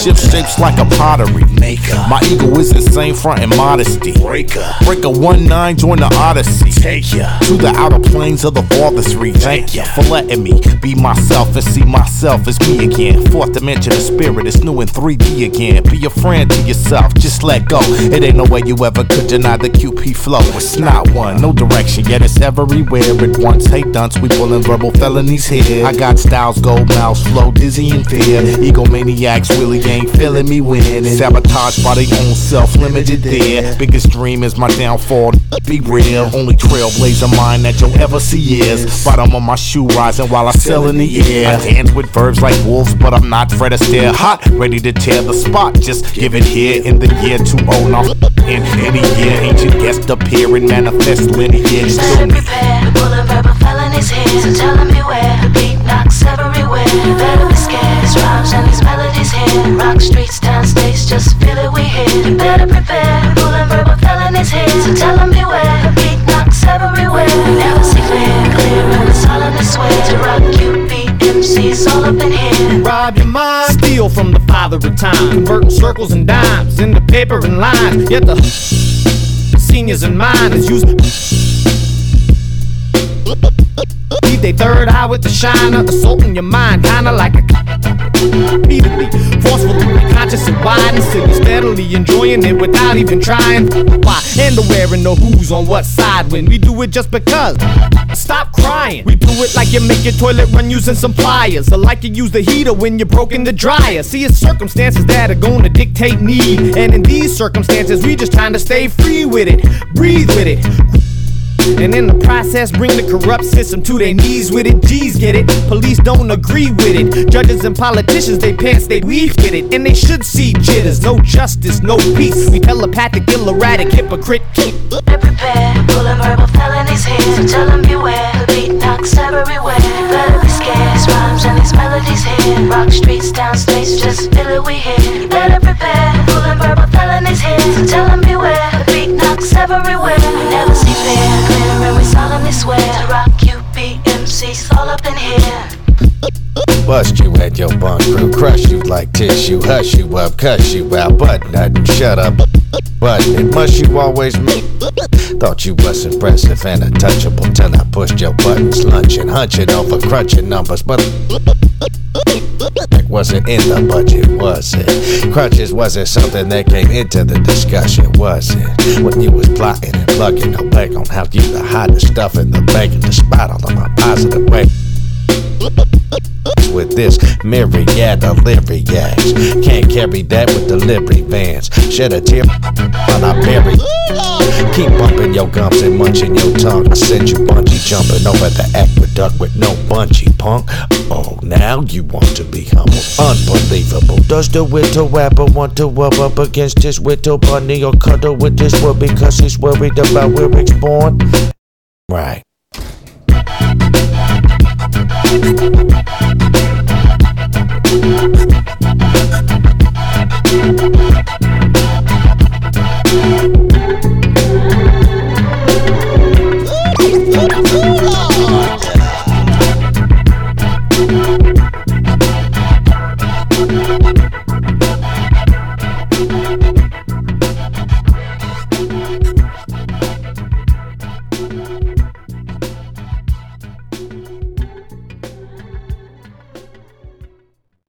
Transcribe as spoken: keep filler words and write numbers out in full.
shift shapes like a pottery. Maker. My ego is insane, front and modesty. Breaker. Breaker one nine, join the Odyssey. Take ya to the outer planes of the farthest reach. Thank ya for letting me be myself and see myself as me again. Fourth dimension of spirit is new in three D again. Be a friend to yourself, just let go. It ain't no way you ever could deny the Q P flow. It's not one, no direction, yet it's everywhere. At once, hate dunce, we pulling verbal felonies here. I got styles, gold mouths, flow, dizzy and fear. Egomaniacs really ain't feeling me winning. Sabotaged by their own self, limited there. Biggest dream is my downfall, be real. Only trailblazer mind that you'll ever see is bottom of my shoe rising while I sail in the air. I dance with verbs like wolves, but I'm not Fred Astaire. Hot, ready to tear the spot, just give it here in the year two oh. Now in any year, ancient guest appear and manifest lineage. Better prepare, the bullet verbal felonies here. So telling me where the beat knocks everywhere. Better be scared, these rhymes and these melodies here. Rock streets, town states, just feel it, we here. You better prepare, the bullet verbal felonies here. So telling me where the beat knocks everywhere. Never see clear, clear, and it's all in this way. To rock Q B M Cs all up in here. Rob your mind, steal from the father of time, converting circles and dimes into paper and lines. Yet the seniors and minors use leave they third eye with the shiner, assaulting your mind, kinda like a repeatedly, forcefully, conscious and wide, and still you're steadily enjoying it without even trying. Why? And the where and the who's on what side when we do it just because. Stop crying. We do it like you make your toilet run using some pliers, or like you use the heater when you're broken the dryer. See, it's circumstances that are gonna dictate need, and in these circumstances we just trying to stay free with it, breathe with it. And in the process, bring the corrupt system to their knees with it. G's get it, police don't agree with it. Judges and politicians, they pants, they weave with it. And they should see jitters, no justice, no peace. We telepathic, ill, erratic, hypocrite. Better prepare, pulling verbal felonies here. So tell them beware, the beat knocks everywhere. Better be scared, these rhymes and these melodies here. Rock streets, town states, just feel it, we here. Better prepare, pulling verbal felonies here. So tell them beware, the beat knocks everywhere. We never see fair. And we solemnly swear to rock Q B M Cs all up in here. Bust you at your bunk crew, crush you like tissue, hush you up, cuss you out, but nothing, shut up. But it must you always me. Thought you was impressive and untouchable till I pushed your buttons, lunching, hunching over crunching numbers, but wasn't in the budget, was it? Crunches wasn't something that came into the discussion, was it? When you was plotting and plugging no back on how you the hottest stuff in the bank and the spot all of my positive way. With this myriad of lyriacs, can't carry that with delivery vans. Shed a tear while I bury. Keep bumping your gums and munching your tongue. I send you bungee jumping over the aqueduct with no bungee, punk. Oh, now you want to be humble. Unbelievable. Does the widow rapper want to rub up against his widow bunny or cuddle with this world because he's worried about where it's born? Right. Thank you.